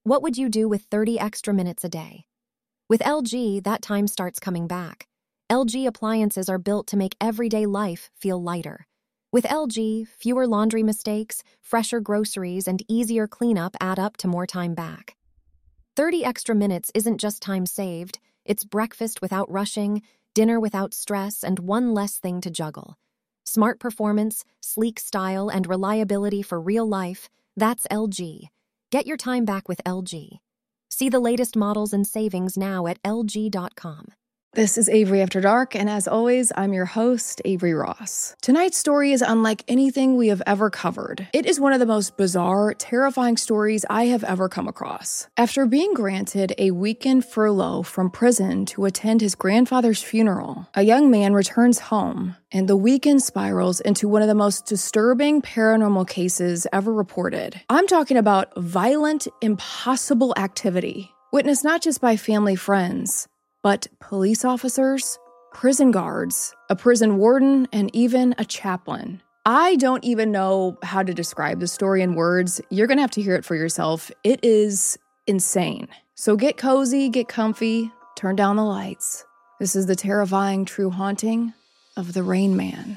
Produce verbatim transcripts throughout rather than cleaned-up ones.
What would you do with thirty extra minutes a day? With L G, that time starts coming back. L G appliances are built to make everyday life feel lighter. With L G, fewer laundry mistakes, fresher groceries, and easier cleanup add up to more time back. thirty extra minutes isn't just time saved, it's breakfast without rushing, dinner without stress, and one less thing to juggle. Smart performance, sleek style, and reliability for real life, that's L G. Get your time back with L G. See the latest models and savings now at L G dot com. This is Avery After Dark, and as always, I'm your host, Avery Ross. Tonight's story is unlike anything we have ever covered. It is one of the most bizarre, terrifying stories I have ever come across. After being granted a weekend furlough from prison to attend his grandfather's funeral, a young man returns home, and the weekend spirals into one of the most disturbing paranormal cases ever reported. I'm talking about violent, impossible activity, witnessed not just by family friends, but police officers, prison guards, a prison warden, and even a chaplain. I don't even know how to describe the story in words. You're going to have to hear it for yourself. It is insane. So get cozy, get comfy, turn down the lights. This is the terrifying true haunting of the Rain Man.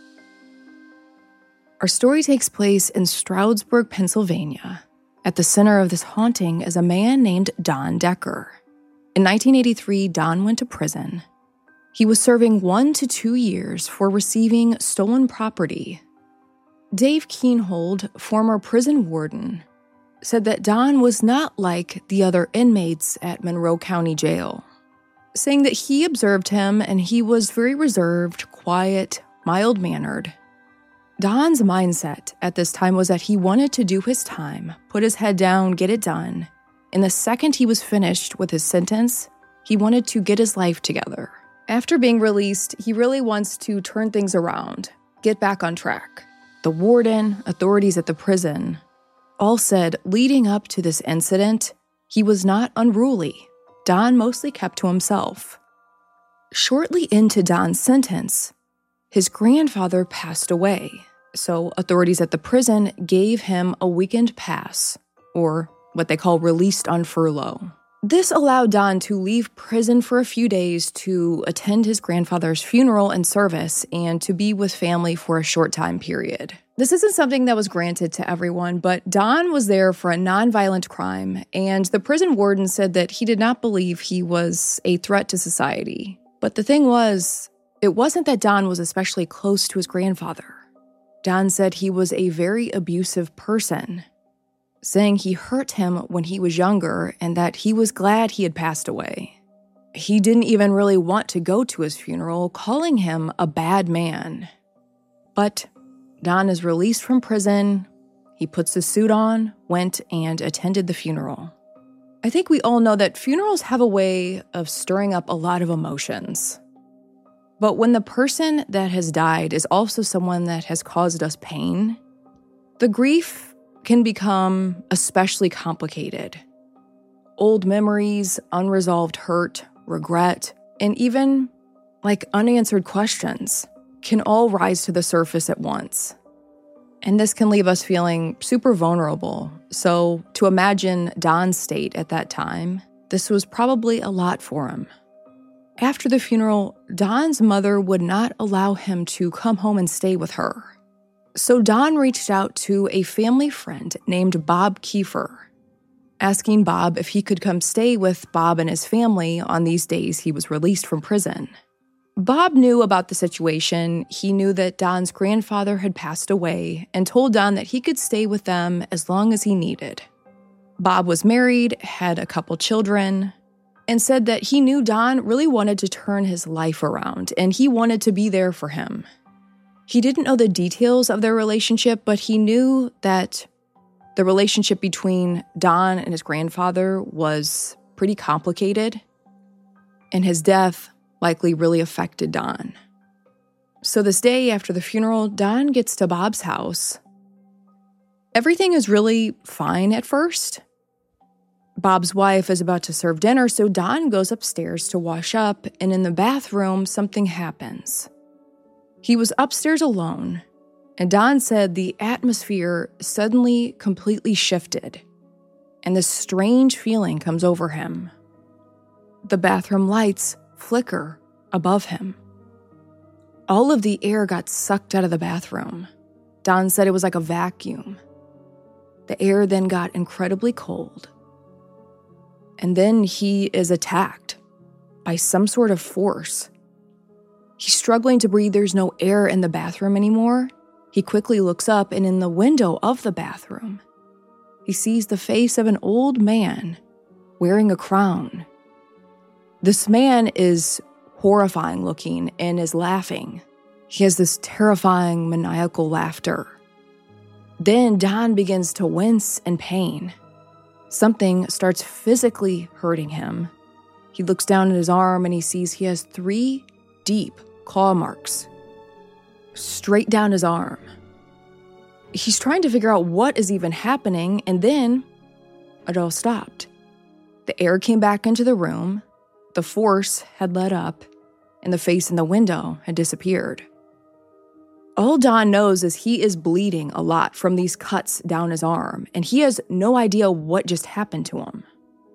Our story takes place in Stroudsburg, Pennsylvania. At the center of this haunting is a man named Don Decker. In nineteen eighty-three, Don went to prison. He was serving one to two years for receiving stolen property. Dave Keenhold, former prison warden, said that Don was not like the other inmates at Monroe County Jail, saying that he observed him and he was very reserved, quiet, mild-mannered. Don's mindset at this time was that he wanted to do his time, put his head down, get it done. And the second he was finished with his sentence, he wanted to get his life together. After being released, he really wants to turn things around, get back on track. The warden, authorities at the prison, all said leading up to this incident, he was not unruly. Don mostly kept to himself. Shortly into Don's sentence, his grandfather passed away, so authorities at the prison gave him a weekend pass, or what they call released on furlough. This allowed Don to leave prison for a few days to attend his grandfather's funeral and service and to be with family for a short time period. This isn't something that was granted to everyone, but Don was there for a nonviolent crime, and the prison warden said that he did not believe he was a threat to society. But the thing was, it wasn't that Don was especially close to his grandfather. Don said he was a very abusive person, saying he hurt him when he was younger and that he was glad he had passed away. He didn't even really want to go to his funeral, calling him a bad man. But Don is released from prison. He puts his suit on, went and attended the funeral. I think we all know that funerals have a way of stirring up a lot of emotions. But when the person that has died is also someone that has caused us pain, the grief can become especially complicated. Old memories, unresolved hurt, regret, and even, like, unanswered questions can all rise to the surface at once. And this can leave us feeling super vulnerable. So to imagine Don's state at that time, this was probably a lot for him. After the funeral, Don's mother would not allow him to come home and stay with her. So Don reached out to a family friend named Bob Kiefer, asking Bob if he could come stay with Bob and his family on these days he was released from prison. Bob knew about the situation. He knew that Don's grandfather had passed away and told Don that he could stay with them as long as he needed. Bob was married, had a couple children, and said that he knew Don really wanted to turn his life around and he wanted to be there for him. He didn't know the details of their relationship, but he knew that the relationship between Don and his grandfather was pretty complicated, and his death likely really affected Don. So this day after the funeral, Don gets to Bob's house. Everything is really fine at first. Bob's wife is about to serve dinner, so Don goes upstairs to wash up, and in the bathroom, something happens. He was upstairs alone, and Don said the atmosphere suddenly completely shifted, and this strange feeling comes over him. The bathroom lights flicker above him. All of the air got sucked out of the bathroom. Don said it was like a vacuum. The air then got incredibly cold. And then he is attacked by some sort of force. He's struggling to breathe. There's no air in the bathroom anymore. He quickly looks up, and in the window of the bathroom, he sees the face of an old man wearing a crown. This man is horrifying looking and is laughing. He has this terrifying, maniacal laughter. Then Don begins to wince in pain. Something starts physically hurting him. He looks down at his arm and he sees he has three deep claw marks straight down his arm. He's trying to figure out what is even happening, and then it all stopped. The air came back into the room, the force had let up, and the face in the window had disappeared. All Don knows is he is bleeding a lot from these cuts down his arm, and he has no idea what just happened to him.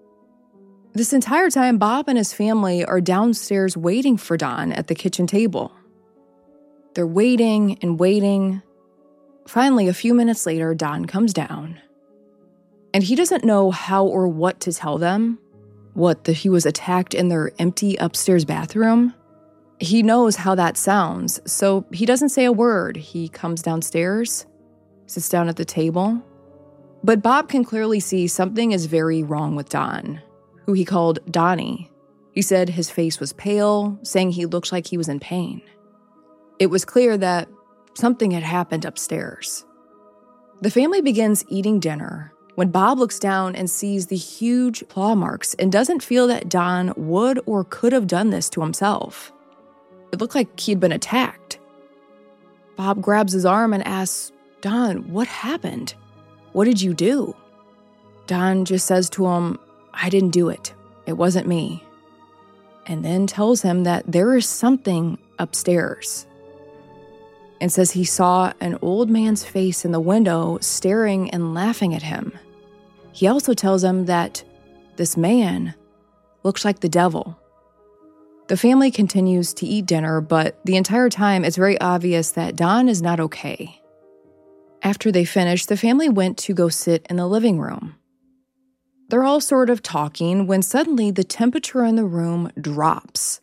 This entire time, Bob and his family are downstairs waiting for Don at the kitchen table. They're waiting and waiting. Finally, a few minutes later, Don comes down, and he doesn't know how or what to tell them. What, that he was attacked in their empty upstairs bathroom? He knows how that sounds, so he doesn't say a word. He comes downstairs, sits down at the table. But Bob can clearly see something is very wrong with Don, who he called Donnie. He said his face was pale, saying he looked like he was in pain. It was clear that something had happened upstairs. The family begins eating dinner when Bob looks down and sees the huge claw marks and doesn't feel that Don would or could have done this to himself. It looked like he'd been attacked. Bob grabs his arm and asks, "Don, what happened? What did you do?" Don just says to him, "I didn't do it. It wasn't me." And then tells him that there is something upstairs. And says he saw an old man's face in the window staring and laughing at him. He also tells him that this man looks like the devil. The family continues to eat dinner, but the entire time it's very obvious that Don is not okay. After they finish, the family went to go sit in the living room. They're all sort of talking when suddenly the temperature in the room drops.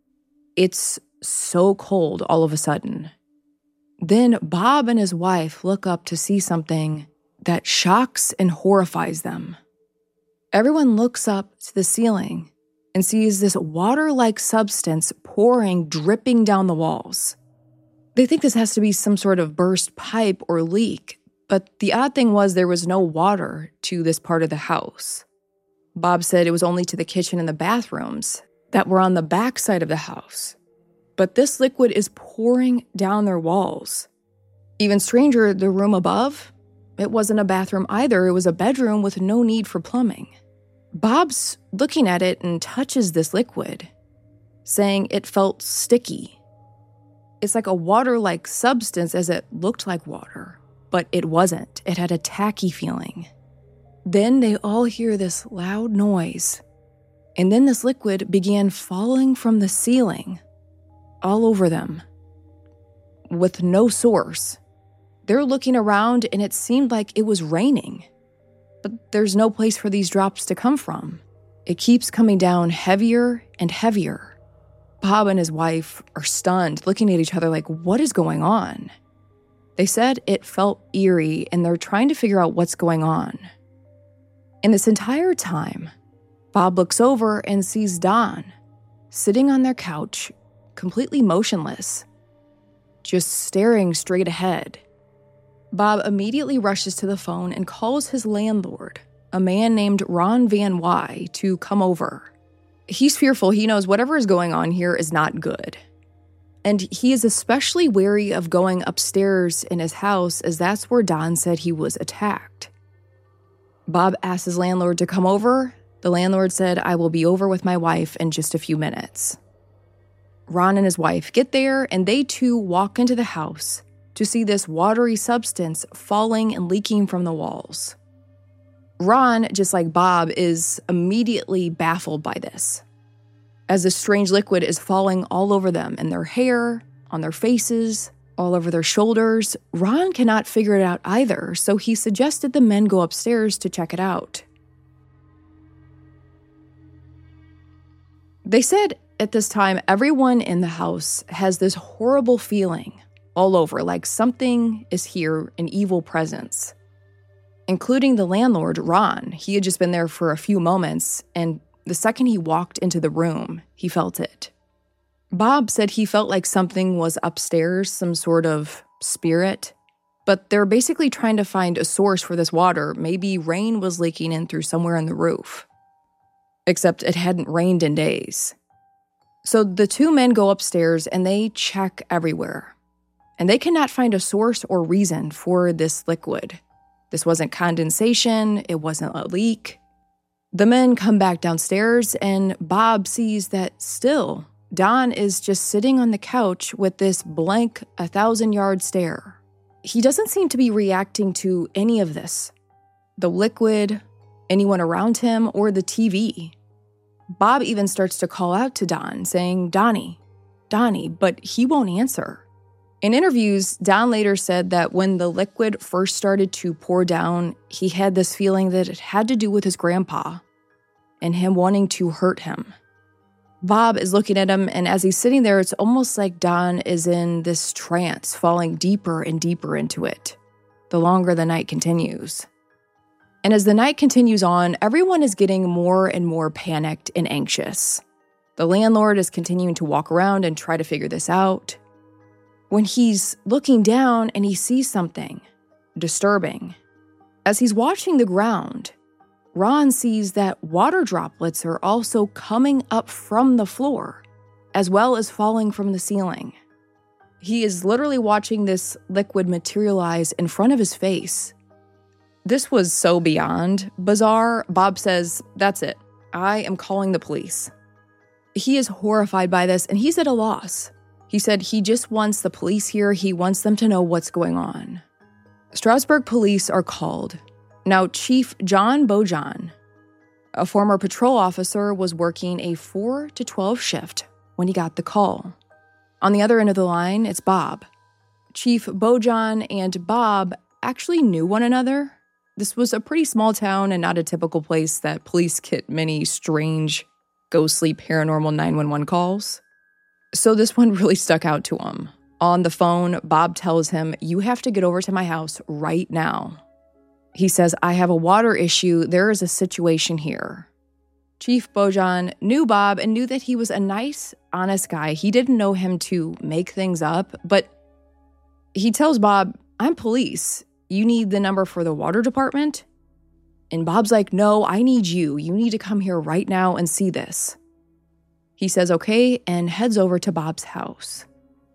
It's so cold all of a sudden. Then Bob and his wife look up to see something that shocks and horrifies them. Everyone looks up to the ceiling and sees this water-like substance pouring, dripping down the walls. They think this has to be some sort of burst pipe or leak, but the odd thing was there was no water to this part of the house. Bob said it was only to the kitchen and the bathrooms that were on the back side of the house. But this liquid is pouring down their walls. Even stranger, the room above, it wasn't a bathroom either. It was a bedroom with no need for plumbing. Bob's looking at it and touches this liquid, saying it felt sticky. It's like a water-like substance as it looked like water, but it wasn't. It had a tacky feeling. Then they all hear this loud noise, and then this liquid began falling from the ceiling all over them, with no source. They're looking around and it seemed like it was raining, but there's no place for these drops to come from. It keeps coming down heavier and heavier. Bob and his wife are stunned, looking at each other like, what is going on? They said it felt eerie and they're trying to figure out what's going on. In this entire time, Bob looks over and sees Don sitting on their couch, completely motionless, just staring straight ahead. Bob immediately rushes to the phone and calls his landlord, a man named Ron Van Wy, to come over. He's fearful. He knows whatever is going on here is not good. And he is especially wary of going upstairs in his house, as that's where Don said he was attacked. Bob asked his landlord to come over. The landlord said, "I will be over with my wife in just a few minutes." Ron and his wife get there, and they too walk into the house to see this watery substance falling and leaking from the walls. Ron, just like Bob, is immediately baffled by this, as this strange liquid is falling all over them, in their hair, on their faces, all over their shoulders. Ron cannot figure it out either, so he suggested the men go upstairs to check it out. They said at this time, everyone in the house has this horrible feeling all over, like something is here, an evil presence. Including the landlord, Ron. He had just been there for a few moments, and the second he walked into the room, he felt it. Bob said he felt like something was upstairs, some sort of spirit, but they're basically trying to find a source for this water. Maybe rain was leaking in through somewhere in the roof. Except it hadn't rained in days. So the two men go upstairs and they check everywhere. And they cannot find a source or reason for this liquid. This wasn't condensation, it wasn't a leak. The men come back downstairs and Bob sees that still, Don is just sitting on the couch with this blank, a thousand-yard stare. He doesn't seem to be reacting to any of this. The liquid, anyone around him, or the T V. Bob even starts to call out to Don, saying, "Donnie, Donnie," but he won't answer. In interviews, Don later said that when the liquid first started to pour down, he had this feeling that it had to do with his grandpa and him wanting to hurt him. Bob is looking at him, and as he's sitting there, it's almost like Don is in this trance, falling deeper and deeper into it, the longer the night continues. And as the night continues on, everyone is getting more and more panicked and anxious. The landlord is continuing to walk around and try to figure this out. When he's looking down and he sees something disturbing, as he's watching the ground, Ron sees that water droplets are also coming up from the floor, as well as falling from the ceiling. He is literally watching this liquid materialize in front of his face. This was so beyond bizarre. Bob says, "That's it. I am calling the police." He is horrified by this, and he's at a loss. He said he just wants the police here. He wants them to know what's going on. Stroudsburg police are called. Now, Chief John Bojan, a former patrol officer, was working a four to twelve shift when he got the call. On the other end of the line, it's Bob. Chief Bojan and Bob actually knew one another. This was a pretty small town and not a typical place that police get many strange, ghostly, paranormal nine one one calls. So this one really stuck out to him. On the phone, Bob tells him, "You have to get over to my house right now." He says, "I have a water issue. There is a situation here." Chief Bojan knew Bob and knew that he was a nice, honest guy. He didn't know him to make things up, but he tells Bob, "I'm police. You need the number for the water department?" And Bob's like, "No, I need you. You need to come here right now and see this." He says okay and heads over to Bob's house.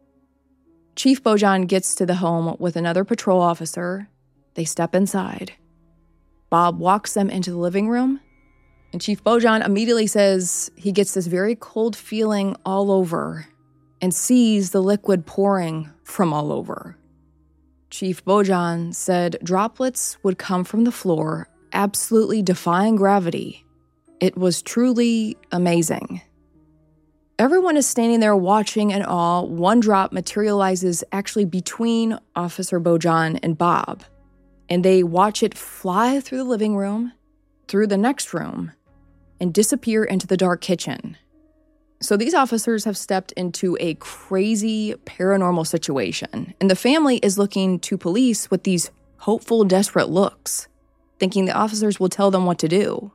Chief Bojan gets to the home with another patrol officer. They step inside. Bob walks them into the living room, and Chief Bojan immediately says he gets this very cold feeling all over and sees the liquid pouring from all over. Chief Bojan said droplets would come from the floor, absolutely defying gravity. It was truly amazing. Everyone is standing there watching in awe. One drop materializes actually between Officer Bojan and Bob, and they watch it fly through the living room, through the next room, and disappear into the dark kitchen. So these officers have stepped into a crazy paranormal situation, and the family is looking to police with these hopeful, desperate looks, thinking the officers will tell them what to do.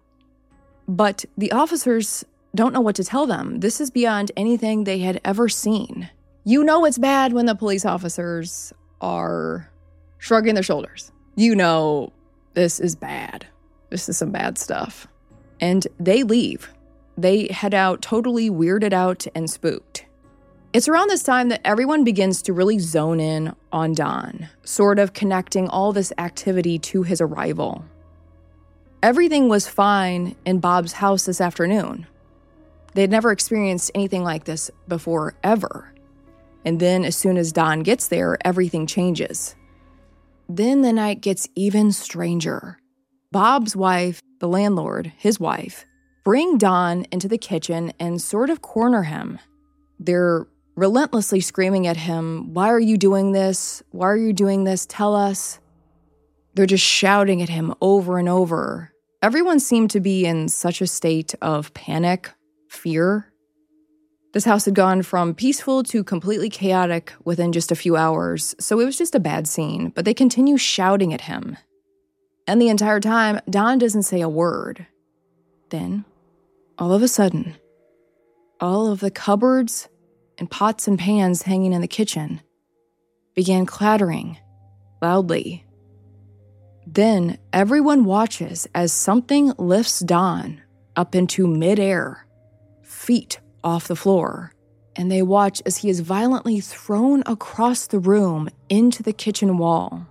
But the officers don't know what to tell them. This is beyond anything they had ever seen. You know it's bad when the police officers are shrugging their shoulders. You know this is bad. This is some bad stuff. And they leave. They head out totally weirded out and spooked. It's around this time that everyone begins to really zone in on Don, sort of connecting all this activity to his arrival. Everything was fine in Bob's house this afternoon. They had never experienced anything like this before, ever. And then as soon as Don gets there, everything changes. Then the night gets even stranger. Bob's wife, the landlord, his wife, bring Don into the kitchen and sort of corner him. They're relentlessly screaming at him, "Why are you doing this? Why are you doing this? Tell us." They're just shouting at him over and over. Everyone seemed to be in such a state of panic, fear. This house had gone from peaceful to completely chaotic within just a few hours, so it was just a bad scene, but they continue shouting at him. And the entire time, Don doesn't say a word. Then, all of a sudden, all of the cupboards and pots and pans hanging in the kitchen began clattering loudly. Then everyone watches as something lifts Don up into midair, feet off the floor, and they watch as he is violently thrown across the room into the kitchen wall.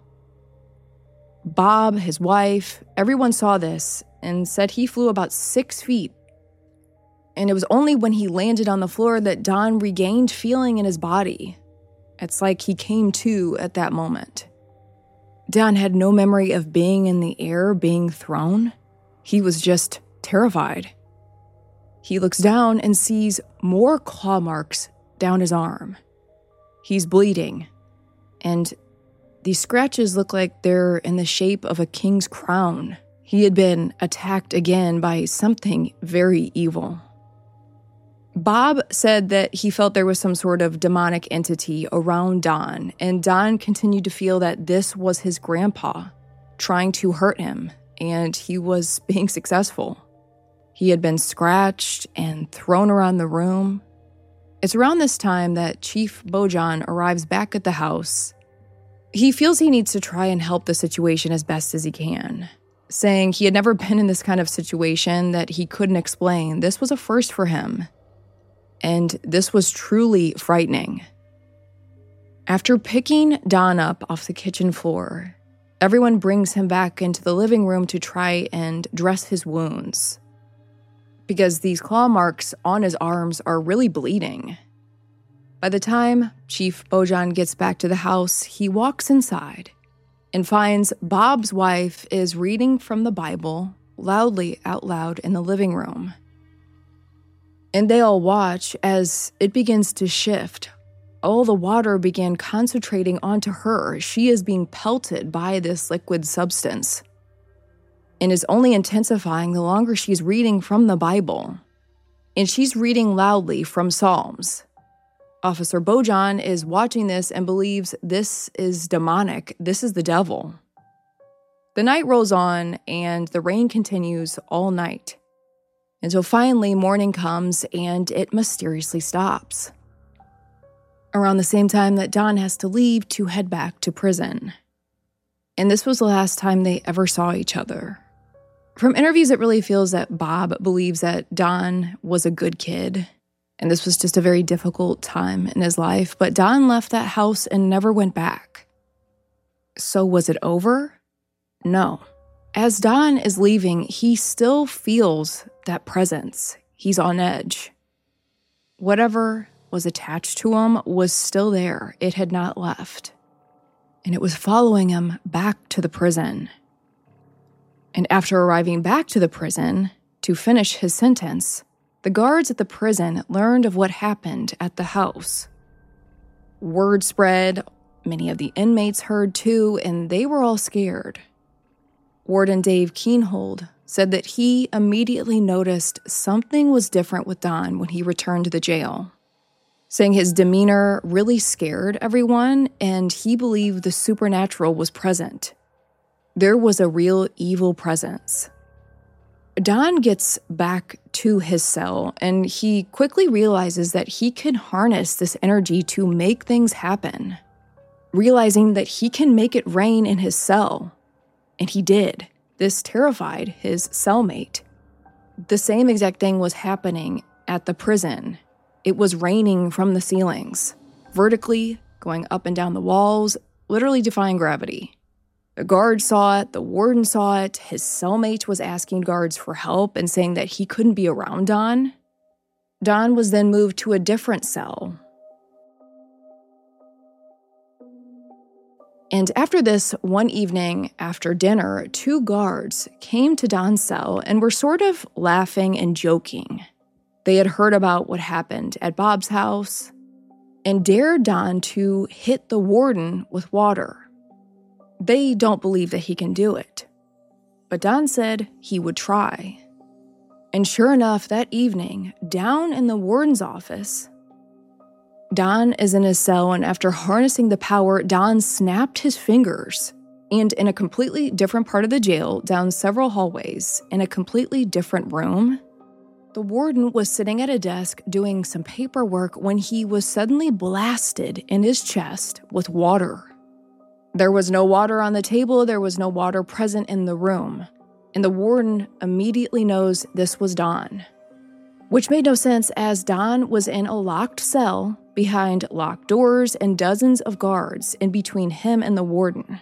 Bob, his wife, everyone saw this and said he flew about six feet. And it was only when he landed on the floor that Don regained feeling in his body. It's like he came to at that moment. Don had no memory of being in the air, being thrown. He was just terrified. He looks down and sees more claw marks down his arm. He's bleeding, and these scratches look like they're in the shape of a king's crown. He had been attacked again by something very evil. Bob said that he felt there was some sort of demonic entity around Don, and Don continued to feel that this was his grandpa trying to hurt him, and he was being successful. He had been scratched and thrown around the room. It's around this time that Chief Bojan arrives back at the house. He feels he needs to try and help the situation as best as he can, saying he had never been in this kind of situation that he couldn't explain. This was a first for him, and this was truly frightening. After picking Don up off the kitchen floor, everyone brings him back into the living room to try and dress his wounds, because these claw marks on his arms are really bleeding. By the time Chief Bojan gets back to the house, he walks inside and finds Bob's wife is reading from the Bible loudly out loud in the living room. And they all watch as it begins to shift. All the water began concentrating onto her. She is being pelted by this liquid substance, and is only intensifying the longer she's reading from the Bible. And she's reading loudly from Psalms. Officer Bojan is watching this and believes this is demonic. This is the devil. The night rolls on, and the rain continues all night, until finally morning comes and it mysteriously stops. Around the same time that Don has to leave to head back to prison. And this was the last time they ever saw each other. From interviews, it really feels that Bob believes that Don was a good kid, and this was just a very difficult time in his life, but Don left that house and never went back. So was it over? No. As Don is leaving, he still feels that presence. He's on edge. Whatever was attached to him was still there. It had not left. And it was following him back to the prison. And after arriving back to the prison to finish his sentence, the guards at the prison learned of what happened at the house. Word spread, many of the inmates heard too, and they were all scared. Warden Dave Keenhold said that he immediately noticed something was different with Don when he returned to the jail, saying his demeanor really scared everyone, and he believed the supernatural was present. There was a real evil presence. Don gets back to his cell, and he quickly realizes that he can harness this energy to make things happen, realizing that he can make it rain in his cell. And he did. This terrified his cellmate. The same exact thing was happening at the prison. It was raining from the ceilings, vertically, going up and down the walls, literally defying gravity. The guards saw it, the warden saw it, his cellmate was asking guards for help and saying that he couldn't be around Don. Don was then moved to a different cell. And after this, one evening after dinner, two guards came to Don's cell and were sort of laughing and joking. They had heard about what happened at Bob's house and dared Don to hit the warden with water. They don't believe that he can do it, but Don said he would try. And sure enough, that evening, down in the warden's office, Don is in his cell, and after harnessing the power, Don snapped his fingers. And in a completely different part of the jail, down several hallways, in a completely different room, the warden was sitting at a desk doing some paperwork when he was suddenly blasted in his chest with water. There was no water on the table, there was no water present in the room, and the warden immediately knows this was Don. Which made no sense, as Don was in a locked cell behind locked doors and dozens of guards in between him and the warden.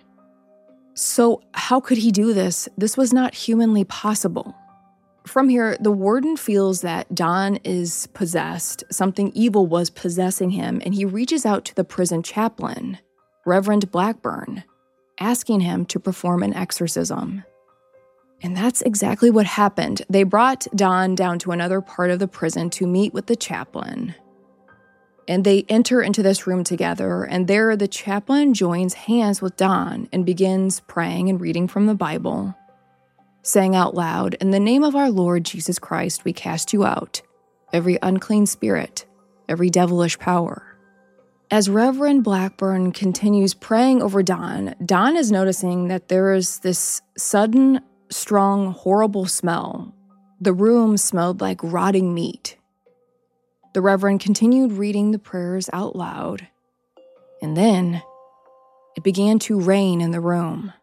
So how could he do this? This was not humanly possible. From here, the warden feels that Don is possessed. Something evil was possessing him, and he reaches out to the prison chaplain, Reverend Blackburn, asking him to perform an exorcism. And that's exactly what happened. They brought Don down to another part of the prison to meet with the chaplain. And they enter into this room together, and there the chaplain joins hands with Don and begins praying and reading from the Bible, saying out loud, "In the name of our Lord Jesus Christ, we cast you out, every unclean spirit, every devilish power." As Reverend Blackburn continues praying over Don, Don is noticing that there is this sudden, strong, horrible smell. The room smelled like rotting meat. The Reverend continued reading the prayers out loud, and then it began to rain in the room.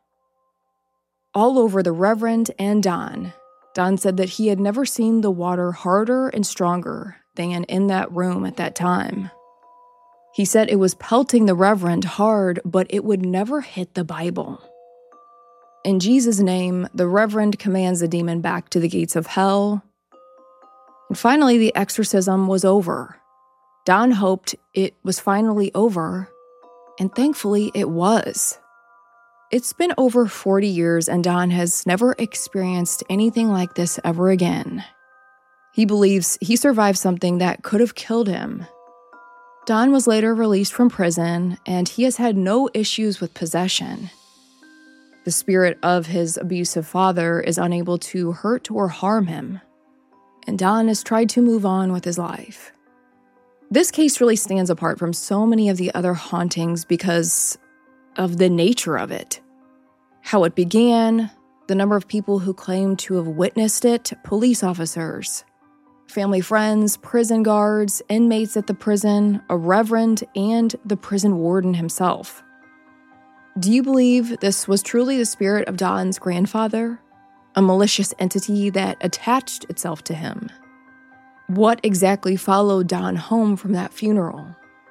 All over the Reverend and Don. Don said that he had never seen the water harder and stronger than in that room at that time. He said it was pelting the Reverend hard, but it would never hit the Bible. In Jesus' name, the Reverend commands the demon back to the gates of hell. And finally, the exorcism was over. Don hoped it was finally over, and thankfully it was. It's been over forty years, and Don has never experienced anything like this ever again. He believes he survived something that could have killed him. Don was later released from prison, and he has had no issues with possession. The spirit of his abusive father is unable to hurt or harm him, and Don has tried to move on with his life. This case really stands apart from so many of the other hauntings because of the nature of it. How it began, the number of people who claim to have witnessed it, police officers, family friends, prison guards, inmates at the prison, a reverend, and the prison warden himself. Do you believe this was truly the spirit of Don's grandfather? A malicious entity that attached itself to him? What exactly followed Don home from that funeral?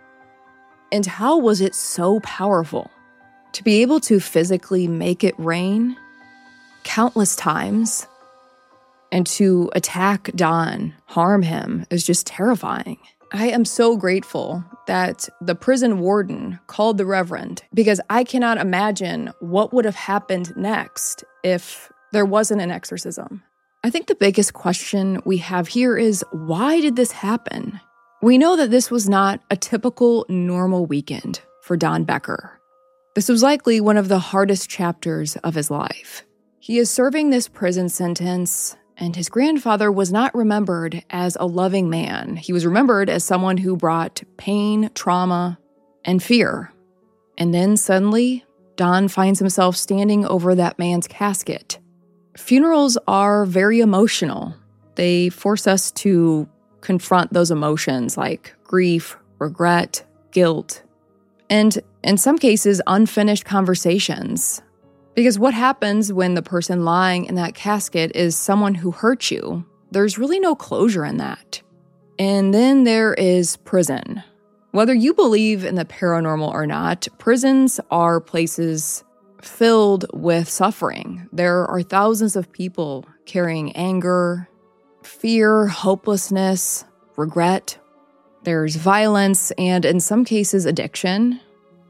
And how was it so powerful? To be able to physically make it rain countless times and to attack Don, harm him, is just terrifying. I am so grateful that the prison warden called the Reverend, because I cannot imagine what would have happened next if there wasn't an exorcism. I think the biggest question we have here is, why did this happen? We know that this was not a typical normal weekend for Don Becker. This was likely one of the hardest chapters of his life. He is serving this prison sentence, and his grandfather was not remembered as a loving man. He was remembered as someone who brought pain, trauma, and fear. And then suddenly, Don finds himself standing over that man's casket. Funerals are very emotional. They force us to confront those emotions like grief, regret, guilt, and in some cases, unfinished conversations. Because what happens when the person lying in that casket is someone who hurt you? There's really no closure in that. And then there is prison. Whether you believe in the paranormal or not, prisons are places filled with suffering. There are thousands of people carrying anger, fear, hopelessness, regret. There's violence, and in some cases, addiction.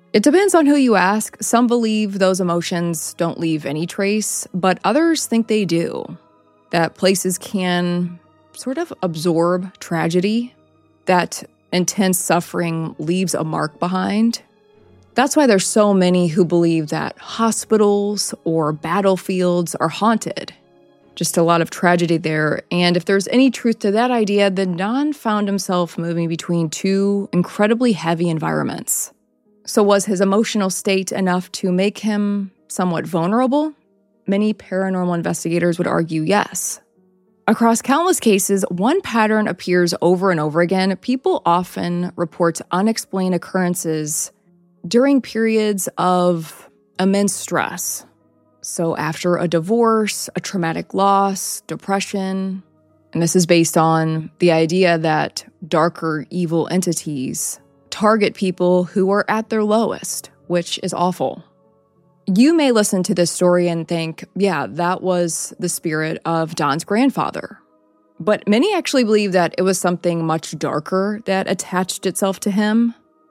It depends on who you ask. Some believe those emotions don't leave any trace, but others think they do. That places can sort of absorb tragedy, that intense suffering leaves a mark behind. That's why there's so many who believe that hospitals or battlefields are haunted. Just a lot of tragedy there. And if there's any truth to that idea, then Don found himself moving between two incredibly heavy environments. So was his emotional state enough to make him somewhat vulnerable? Many paranormal investigators would argue yes. Across countless cases, one pattern appears over and over again. People often report unexplained occurrences during periods of immense stress. So after a divorce, a traumatic loss, depression, and this is based on the idea that darker evil entities target people who are at their lowest, which is awful. You may listen to this story and think, yeah, that was the spirit of Don's grandfather. But many actually believe that it was something much darker that attached itself to him,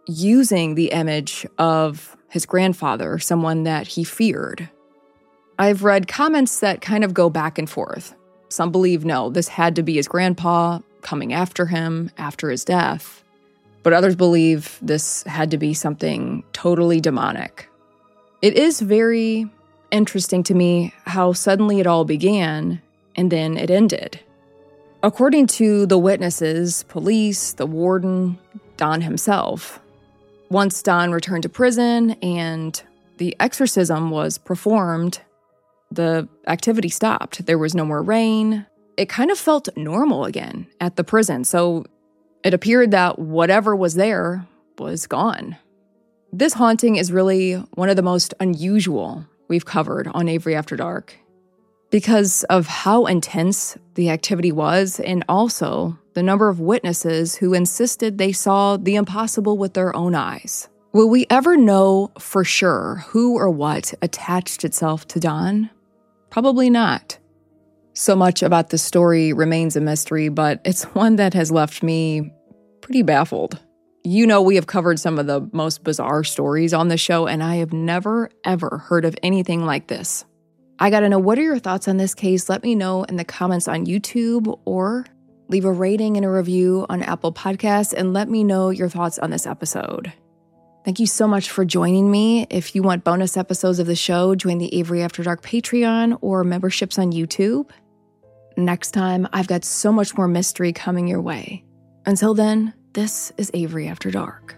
using the image of his grandfather, someone that he feared. I've read comments that kind of go back and forth. Some believe, no, this had to be his grandpa coming after him after his death. But others believe this had to be something totally demonic. It is very interesting to me how suddenly it all began and then it ended. According to the witnesses, police, the warden, Don himself, once Don returned to prison and the exorcism was performed, the activity stopped. There was no more rain. It kind of felt normal again at the prison. So it appeared that whatever was there was gone. This haunting is really one of the most unusual we've covered on Avery After Dark because of how intense the activity was and also the number of witnesses who insisted they saw the impossible with their own eyes. Will we ever know for sure who or what attached itself to Don? Probably not. So much about the story remains a mystery, but it's one that has left me pretty baffled. You know, we have covered some of the most bizarre stories on the show, and I have never, ever heard of anything like this. I gotta know, what are your thoughts on this case? Let me know in the comments on YouTube or leave a rating and a review on Apple Podcasts and let me know your thoughts on this episode. Thank you so much for joining me. If you want bonus episodes of the show, join the Avery After Dark Patreon or memberships on YouTube. Next time, I've got so much more mystery coming your way. Until then, this is Avery After Dark.